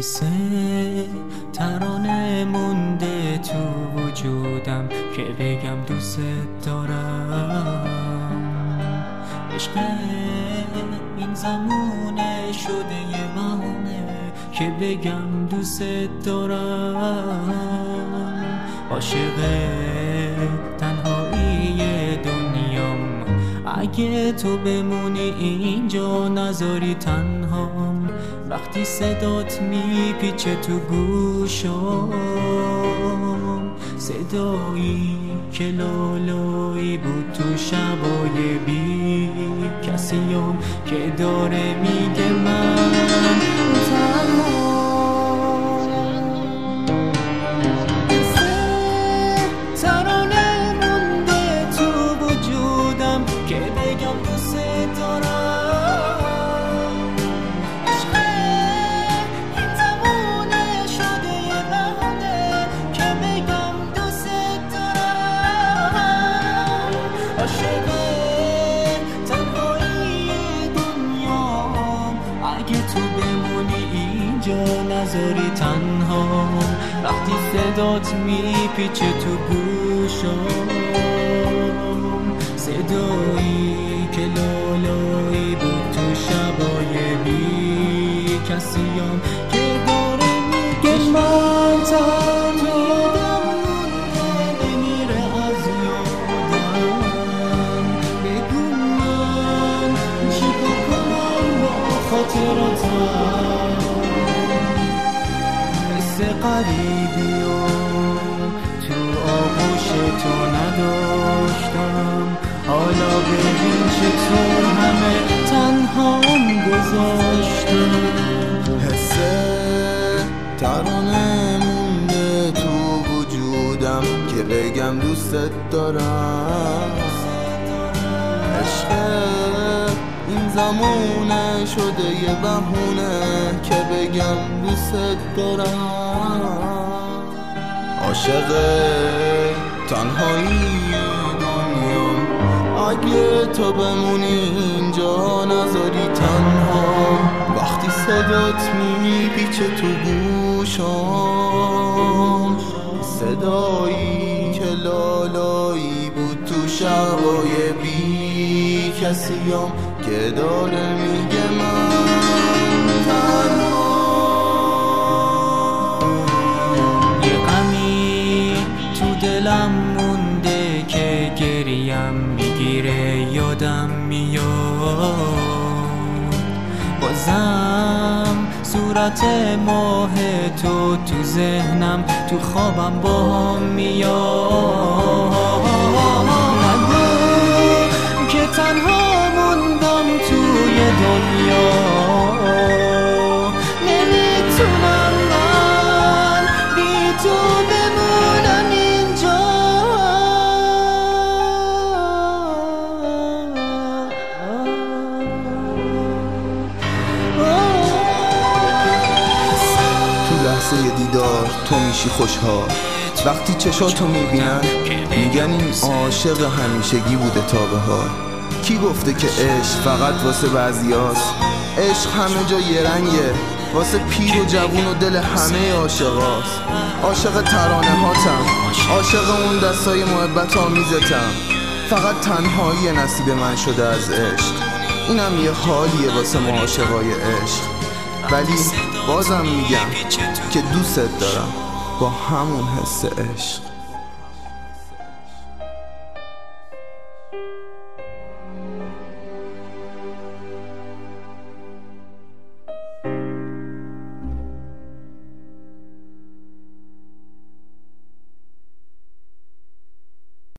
حس ترانه مونده تو وجودم که بگم دوست دارم. عشق این زمونه شده یه بهونه که بگم دوست دارم. عاشق تنهایی دنیام، اگه تو بمونی اینجا نذاری تنهام. وقتی صدات میپیچه تو گوشام، صدایی که لالایی بود تو شبای بی کسیم که داره میگه من تنها. ترانه مونده تو وجودم که بگم دوست دارم. عشق این زمونه شده یه بهونه که بگم دوست دارم. عاشق تنهایی دنیام، اگه تو بمونی اینجا نذاری تنهام. وقتی صدات میپیچه تو گوشام، صدایی که لالایی بود تو شبای بی کسیم که داره میگه من تنها. نمیره از یادم، بگو من چیکار کنم با خاطراتم. حس غریبی و تو آغوش تو نداشتم، حالا ببین چطور همه تنهام گذاشتم. حس ترانه مونده تو وجودم که بگم دوستت دارم. عشق این زمونه شده یه بهونه که بگم دوستت دارم. عاشق تنهایی دنیام، اگه تو بمونی اینجا نذاری تنها. وقتی صدات میپیچه تو گوشام، صدایی که لالایی بود تو شبای بی کسیم که داره میگه من تنها. یه غمی تو دلم مونده که گریم میگیره یادم میاد. بازم صورت ماه تو تو ذهنم تو خوابم با هم میاد. نگو که تنها موندم توی دنیا، نمیتونم من بی تو بمونم اینجا. تو لحظه دیدار تو میشی خوشحال، وقتی چشاتو میبینن میگن این عاشق همیشگی بوده تا به حال. کی گفته که عشق فقط واسه بعضیاست؟ عشق همه جا یه رنگه، واسه پیر و جوون و دل همه عاشقاست. عاشق ترانه هاتم، عاشق اون دستای محبت آمیزتم. فقط تنهایی نصیب من شده از عشق، اینم یه حالیه واسه ما عاشقای عشق. ولی بازم میگم که دوستت دارم با همون حس عشق.